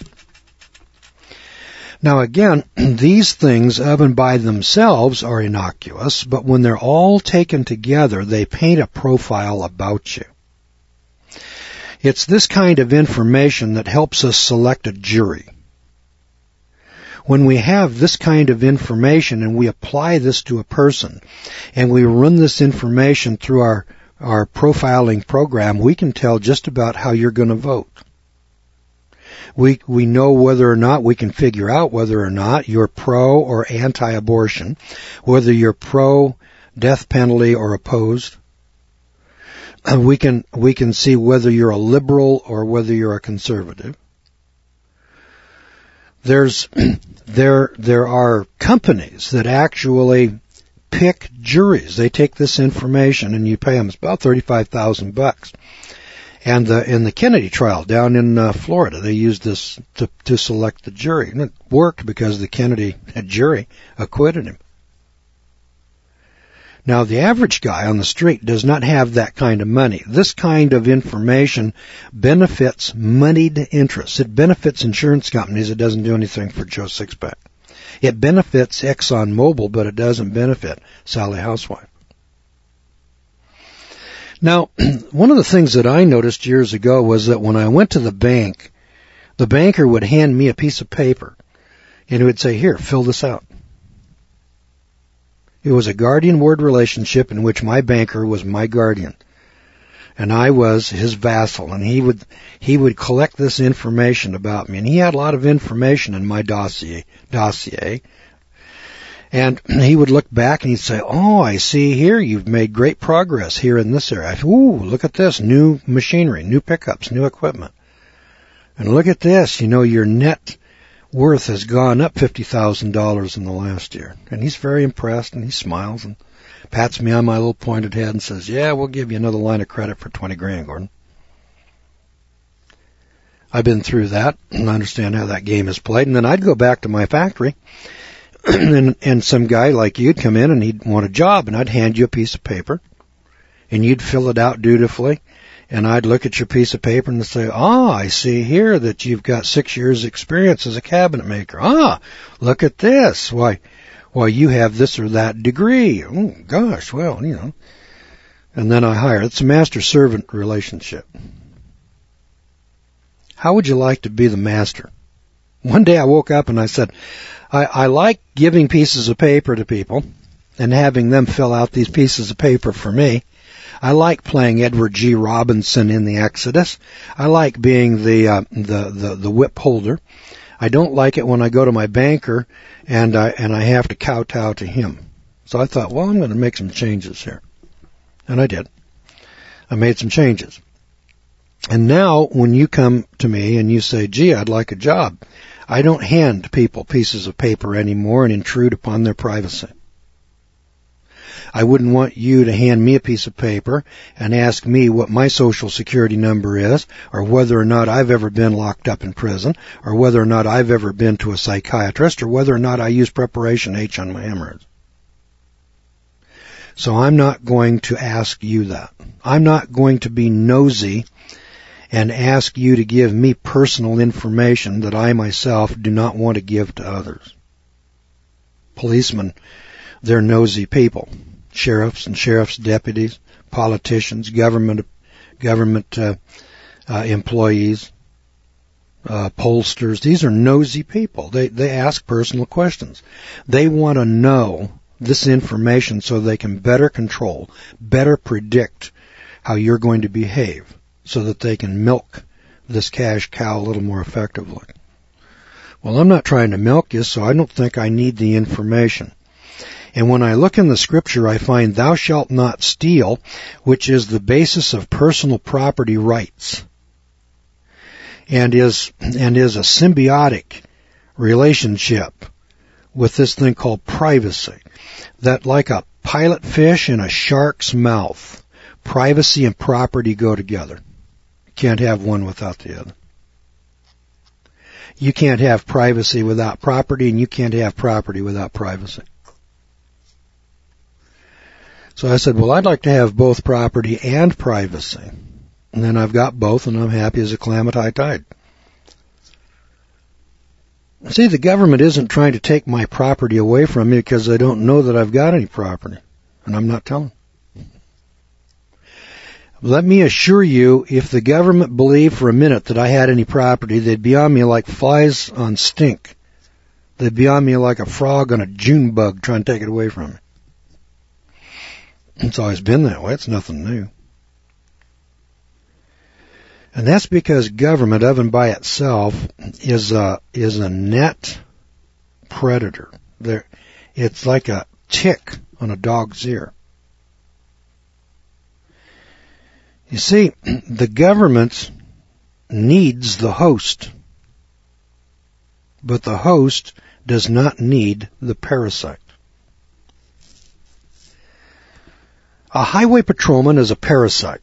Now again, these things of and by themselves are innocuous, but when they're all taken together, they paint a profile about you. It's this kind of information that helps us select a jury. When we have this kind of information and we apply this to a person, and we run this information through our, our profiling program, we can tell just about how you're going to vote. We we know whether or not, we can figure out whether or not you're pro or anti-abortion, whether you're pro-death penalty or opposed. And we can we can see whether you're a liberal or whether you're a conservative. There's there there are companies that actually pick juries. They take this information and you pay them. It's about thirty-five thousand bucks. And the, in the Kennedy trial down in uh, Florida, they used this to, to select the jury. And it worked because the Kennedy jury acquitted him. Now, the average guy on the street does not have that kind of money. This kind of information benefits moneyed interests. It benefits insurance companies. It doesn't do anything for Joe Sixpack. It benefits ExxonMobil, but it doesn't benefit Sally Housewife. Now, one of the things that I noticed years ago was that when I went to the bank, the banker would hand me a piece of paper, and he would say, here, fill this out. It was a guardian ward relationship in which my banker was my guardian, and I was his vassal, and he would he would collect this information about me, and he had a lot of information in my dossier, dossier. And he would look back and he'd say, oh, I see here you've made great progress here in this area. Ooh, look at this, new machinery, new pickups, new equipment. And look at this, you know, your net worth has gone up fifty thousand dollars in the last year. And he's very impressed, and he smiles and pats me on my little pointed head and says, yeah, we'll give you another line of credit for twenty grand, Gordon. I've been through that and understand how that game is played. And then I'd go back to my factory. And, and some guy like you'd come in and he'd want a job, and I'd hand you a piece of paper, and you'd fill it out dutifully, and I'd look at your piece of paper and say, ah, I see here that you've got six years experience as a cabinet maker. Ah, look at this. Why, why you have this or that degree. Oh, gosh, well, you know. And then I hire. It's a master-servant relationship. How would you like to be the master? One day I woke up and I said, I, I like giving pieces of paper to people and having them fill out these pieces of paper for me. I like playing Edward G. Robinson in the Exodus. I like being the, uh, the, the, the whip holder. I don't like it when I go to my banker and I, and I have to kowtow to him. So I thought, well, I'm going to make some changes here. And I did. I made some changes. And now when you come to me and you say, gee, I'd like a job, I don't hand people pieces of paper anymore and intrude upon their privacy. I wouldn't want you to hand me a piece of paper and ask me what my social security number is, or whether or not I've ever been locked up in prison, or whether or not I've ever been to a psychiatrist, or whether or not I use Preparation H on my hemorrhoids. So I'm not going to ask you that. I'm not going to be nosy and ask you to give me personal information that I myself do not want to give to others. Policemen, they're nosy people. Sheriffs and sheriff's deputies, politicians, government government uh, uh, employees. uh, pollsters. These are nosy people. They, they ask personal questions. They want to know this information so they can better control, better predict how you're going to behave so that they can milk this cash cow a little more effectively. Well, I'm not trying to milk you, so I don't think I need the information. And when I look in the scripture, I find thou shalt not steal, which is the basis of personal property rights, and is, and is a symbiotic relationship with this thing called privacy. That like a pilot fish in a shark's mouth, privacy and property go together. You can't have one without the other. You can't have privacy without property, and you can't have property without privacy. So I said, well, I'd like to have both property and privacy. And then I've got both, and I'm happy as a clam at high tide. See, the government isn't trying to take my property away from me because they don't know that I've got any property, and I'm not telling. Let me assure you, if the government believed for a minute that I had any property, they'd be on me like flies on stink. They'd be on me like a frog on a June bug trying to take it away from me. It's always been that way. It's nothing new. And that's because government, of and by itself, is a, is a net predator. There, it's like a tick on a dog's ear. You see, the government needs the host, but the host does not need the parasite. A highway patrolman is a parasite.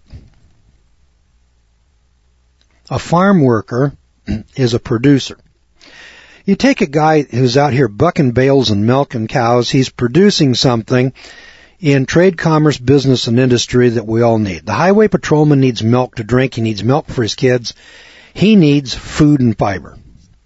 A farm worker is a producer. You take a guy who's out here bucking bales and milking cows, he's producing something in trade, commerce, business, and industry that we all need. The highway patrolman needs milk to drink. He needs milk for his kids. He needs food and fiber.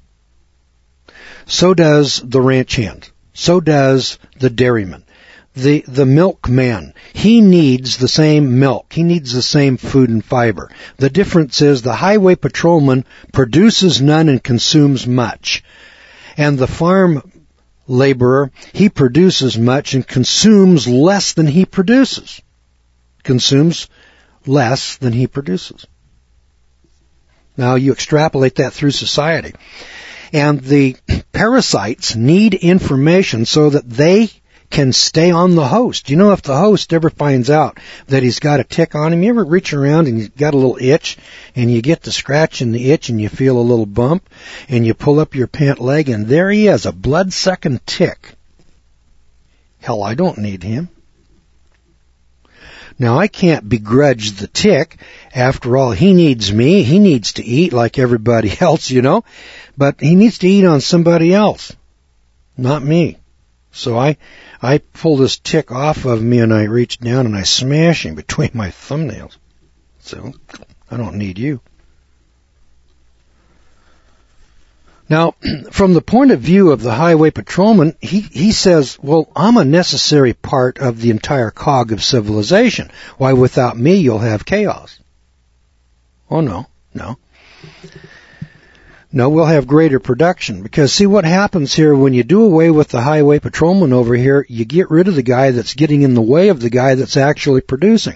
So does the ranch hand. So does the dairyman. The, the milkman. He needs the same milk. He needs the same food and fiber. The difference is the highway patrolman produces none and consumes much. And the farm laborer, he produces much and consumes less than he produces. Consumes less than he produces. Now you extrapolate that through society. And the parasites need information so that they can stay on the host. You know, if the host ever finds out that he's got a tick on him, you ever reach around and you've got a little itch and you get to scratching the itch and you feel a little bump and you pull up your pant leg and there he is, a blood-sucking tick. Hell, I don't need him. Now, I can't begrudge the tick. After all, he needs me. He needs to eat like everybody else, you know, but he needs to eat on somebody else, not me. So I, I pull this tick off of me and I reach down and I smash him between my thumbnails. So I don't need you. Now, from the point of view of the highway patrolman, he, he says, well, I'm a necessary part of the entire cog of civilization. Why, without me, you'll have chaos. Oh, no, no. No, we'll have greater production. Because see what happens here, when you do away with the highway patrolman over here, you get rid of the guy that's getting in the way of the guy that's actually producing.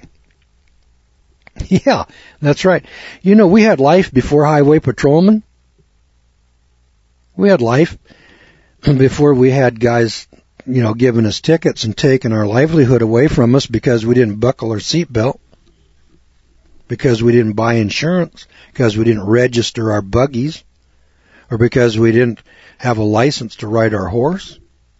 Yeah, that's right. You know, we had life before highway patrolman. We had life before we had guys, you know, giving us tickets and taking our livelihood away from us because we didn't buckle our seatbelt, because we didn't buy insurance, because we didn't register our buggies, or because we didn't have a license to ride our horse.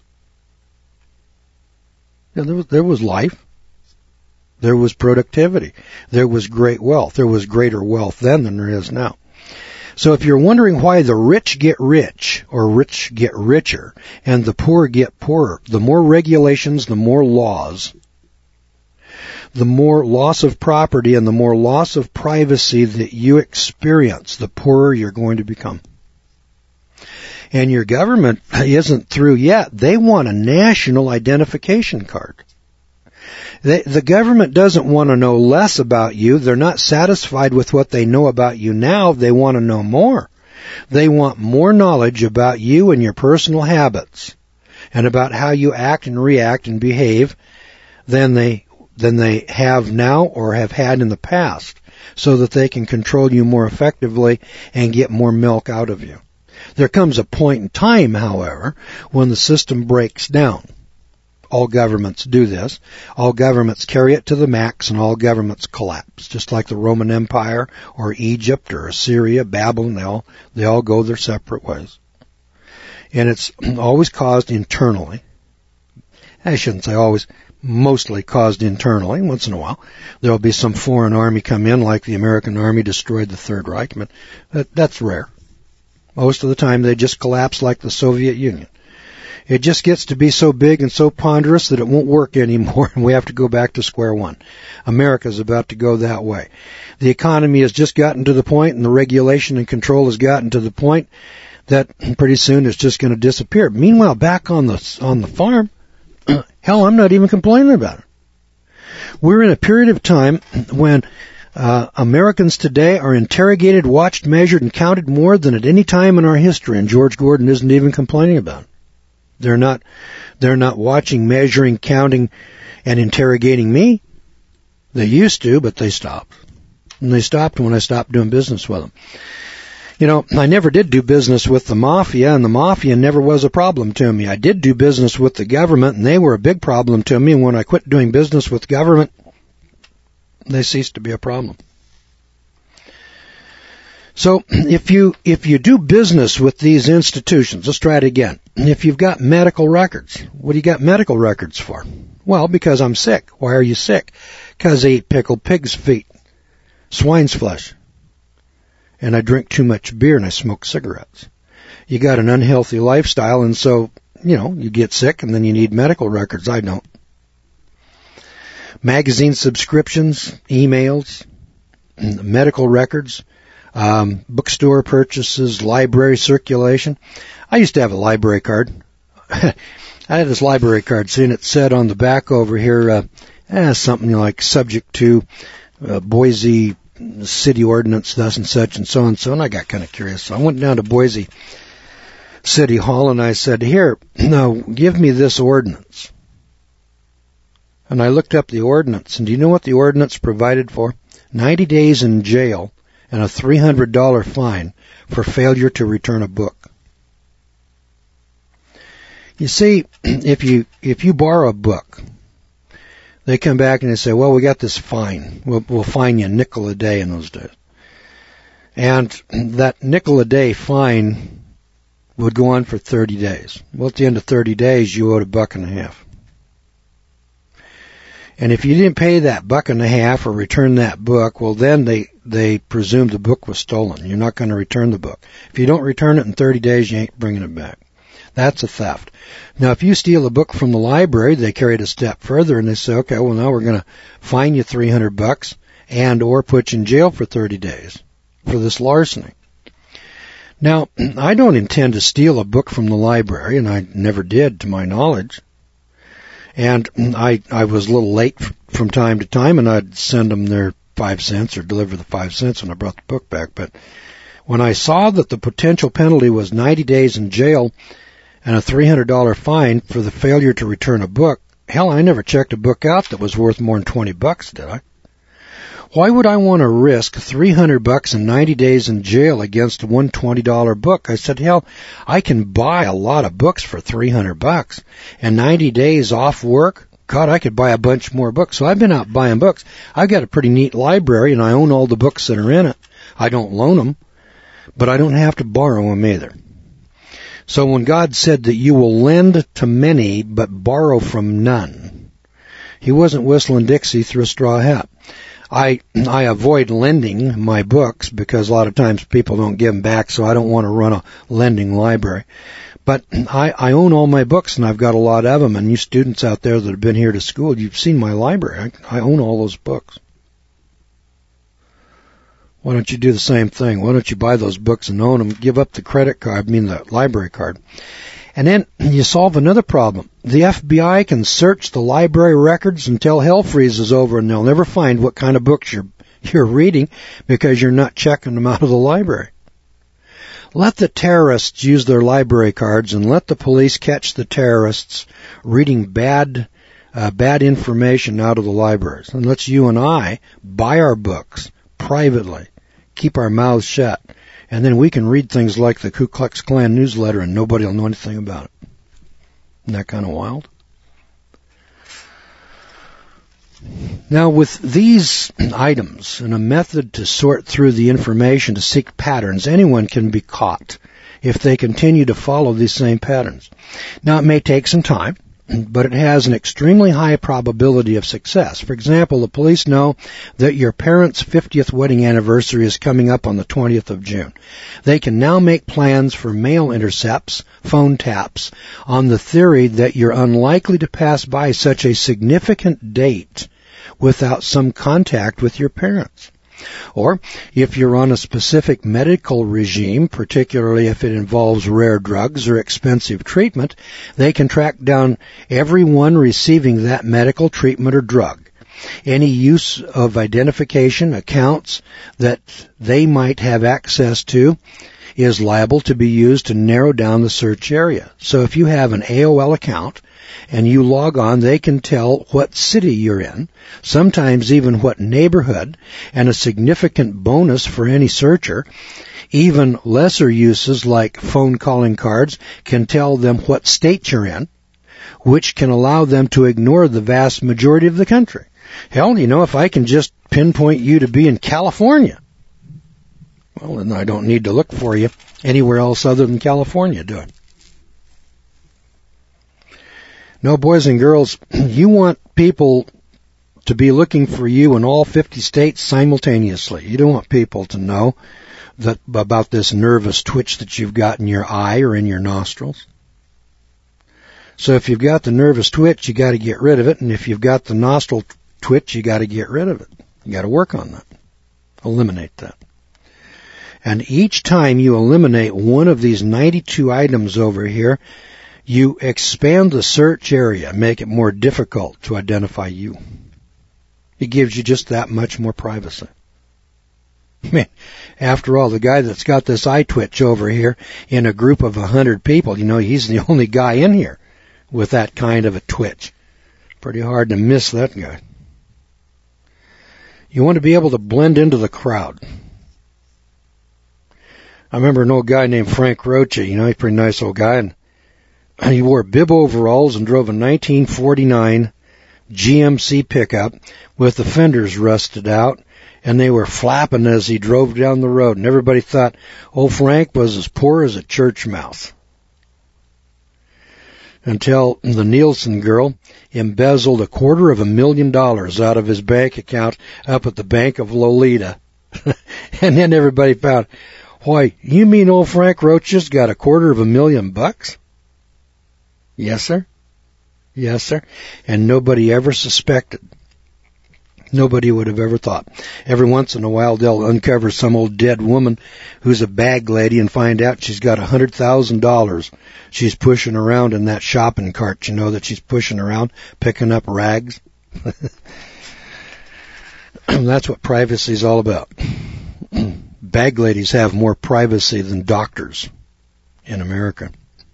Yeah, there was, there was life. There was productivity. There was great wealth. There was greater wealth then than there is now. So if you're wondering why the rich get rich, or rich get richer, and the poor get poorer, the more regulations, the more laws, the more loss of property and the more loss of privacy that you experience, the poorer you're going to become. And your government isn't through yet. They want a national identification card. They, the government doesn't want to know less about you. They're not satisfied with what they know about you now. They want to know more. They want more knowledge about you and your personal habits and about how you act and react and behave than they than they have now or have had in the past, so that they can control you more effectively and get more milk out of you. There comes a point in time, however, when the system breaks down. All governments do this. All governments carry it to the max, and all governments collapse, just like the Roman Empire or Egypt or Assyria, Babylon. They all, they all go their separate ways. And it's always caused internally. I shouldn't say always, mostly caused internally. Once in a while, there'll be some foreign army come in, like the American Army destroyed the Third Reich, but that, that's rare. Most of the time, they just collapse like the Soviet Union. It just gets to be so big and so ponderous that it won't work anymore, and we have to go back to square one. America's about to go that way. The economy has just gotten to the point, and the regulation and control has gotten to the point that pretty soon it's just going to disappear. Meanwhile, back on the on the farm, hell, I'm not even complaining about it. We're in a period of time when uh, Americans today are interrogated, watched, measured, and counted more than at any time in our history, and George Gordon isn't even complaining about it. They're not, they're not watching, measuring, counting, and interrogating me. They used to, but they stopped. And they stopped when I stopped doing business with them. You know, I never did do business with the mafia, and the mafia never was a problem to me. I did do business with the government, and they were a big problem to me. And when I quit doing business with government, they ceased to be a problem. So if you if you do business with these institutions, let's try it again. If you've got medical records, what do you got medical records for? Well, because I'm sick. Why are you sick? Because I eat pickled pig's feet, swine's flesh, and I drink too much beer and I smoke cigarettes. You got an unhealthy lifestyle, and so, you know, you get sick and then you need medical records. I don't. Magazine subscriptions, emails, medical records, Um, bookstore purchases, library circulation. I used to have a library card. I had this library card, seeing it said on the back over here, uh, eh, something like subject to uh, Boise City Ordinance, thus and such, and so and so, and I got kind of curious. So I went down to Boise City Hall, and I said, here, now, give me this ordinance. And I looked up the ordinance, and do you know what the ordinance provided for? ninety days in jail and a three hundred dollars fine for failure to return a book. You see, if you if you borrow a book, they come back and they say, well, we got this fine. We'll, we'll fine you a nickel a day in those days. And that nickel a day fine would go on for thirty days. Well, at the end of thirty days, you owed a buck and a half. And if you didn't pay that buck and a half or return that book, well, then they, they presumed the book was stolen. You're not going to return the book. If you don't return it in thirty days, you ain't bringing it back. That's a theft. Now, if you steal a book from the library, they carry it a step further and they say, okay, well, now we're going to fine you three hundred bucks and or put you in jail for thirty days for this larceny. Now, I don't intend to steal a book from the library, and I never did, to my knowledge. And I I was a little late from time to time, and I'd send them their five cents or deliver the five cents when I brought the book back. But when I saw that the potential penalty was ninety days in jail and a three hundred dollars fine for the failure to return a book, hell, I never checked a book out that was worth more than twenty bucks, did I? Why would I want to risk three hundred bucks and ninety days in jail against a one hundred twenty dollars book? I said, hell, I can buy a lot of books for three hundred bucks and ninety days off work. God, I could buy a bunch more books. So I've been out buying books. I've got a pretty neat library and I own all the books that are in it. I don't loan them, but I don't have to borrow them either. So when God said that you will lend to many but borrow from none, he wasn't whistling Dixie through a straw hat. I I avoid lending my books because a lot of times people don't give them back, so I don't want to run a lending library. But I, I own all my books, and I've got a lot of them. And you students out there that have been here to school, you've seen my library. I, I own all those books. Why don't you do the same thing? Why don't you buy those books and own them? Give up the credit card, I mean the library card. And then you solve another problem. The F B I can search the library records until hell freezes over, and they'll never find what kind of books you're you're reading because you're not checking them out of the library. Let the terrorists use their library cards and let the police catch the terrorists reading bad uh, bad information out of the libraries. And let's you and I buy our books privately, keep our mouths shut, and then we can read things like the Ku Klux Klan newsletter and nobody will know anything about it. Isn't that kind of wild? Now, with these items and a method to sort through the information to seek patterns, anyone can be caught if they continue to follow these same patterns. Now, it may take some time, but it has an extremely high probability of success. For example, the police know that your parents' fiftieth wedding anniversary is coming up on the twentieth of June. They can now make plans for mail intercepts, phone taps, on the theory that you're unlikely to pass by such a significant date without some contact with your parents. Or, if you're on a specific medical regime, particularly if it involves rare drugs or expensive treatment, they can track down everyone receiving that medical treatment or drug. Any use of identification accounts that they might have access to is liable to be used to narrow down the search area. So if you have an A O L account and you log on, they can tell what city you're in, sometimes even what neighborhood, and a significant bonus for any searcher. Even lesser uses like phone calling cards can tell them what state you're in, which can allow them to ignore the vast majority of the country. Hell, you know, if I can just pinpoint you to be in California, well, then I don't need to look for you anywhere else other than California, do I? No, boys and girls, you want people to be looking for you in all fifty states simultaneously. You don't want people to know that about this nervous twitch that you've got in your eye or in your nostrils. So if you've got the nervous twitch, you got to get rid of it, and if you've got the nostril twitch, you got to get rid of it. You got to work on that. Eliminate that. And each time you eliminate one of these ninety-two items over here, you expand the search area, make it more difficult to identify you. It gives you just that much more privacy. Man, after all, the guy that's got this eye twitch over here in a group of a hundred people, you know, he's the only guy in here with that kind of a twitch. Pretty hard to miss that guy. You want to be able to blend into the crowd. I remember an old guy named Frank Rocha, you know, he's a pretty nice old guy, and he wore bib overalls and drove a nineteen forty-nine G M C pickup with the fenders rusted out, and they were flapping as he drove down the road, and everybody thought old Frank was as poor as a church mouse. Until the Nielsen girl embezzled a quarter of a million dollars out of his bank account up at the Bank of Lolita. And then everybody found, why, you mean old Frank Rocha's got a quarter of a million bucks? Yes, sir. Yes, sir. And nobody ever suspected. Nobody would have ever thought. Every once in a while, they'll uncover some old dead woman who's a bag lady and find out she's got a hundred thousand dollars she's pushing around in that shopping cart, you know, that she's pushing around, picking up rags. That's what privacy is all about. Bag ladies have more privacy than doctors in America.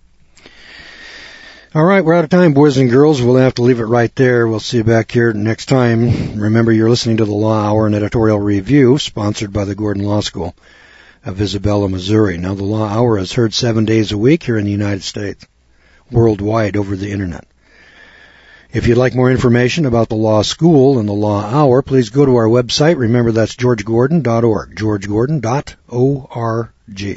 All right, we're out of time, boys and girls. We'll have to leave it right there. We'll see you back here next time. Remember, you're listening to the Law Hour, an editorial review sponsored by the Gordon Law School of Isabella, Missouri. Now, the Law Hour is heard seven days a week here in the United States, worldwide over the Internet. If you'd like more information about the Law School and the Law Hour, please go to our website. Remember, that's george gordon dot org, george gordon dot org.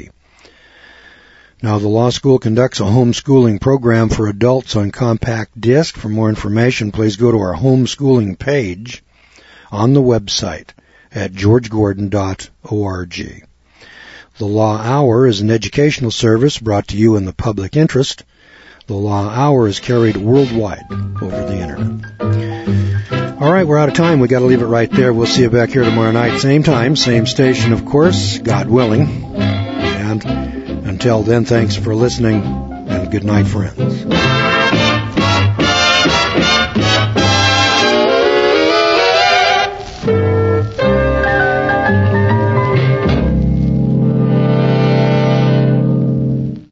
Now, the Law School conducts a homeschooling program for adults on compact disc. For more information, please go to our homeschooling page on the website at george gordon dot org. The Law Hour is an educational service brought to you in the public interest. The Law Hour is carried worldwide over the Internet. All right, we're out of time. We got to leave it right there. We'll see you back here tomorrow night, same time, same station, of course, God willing. And until then, thanks for listening, and good night, friends.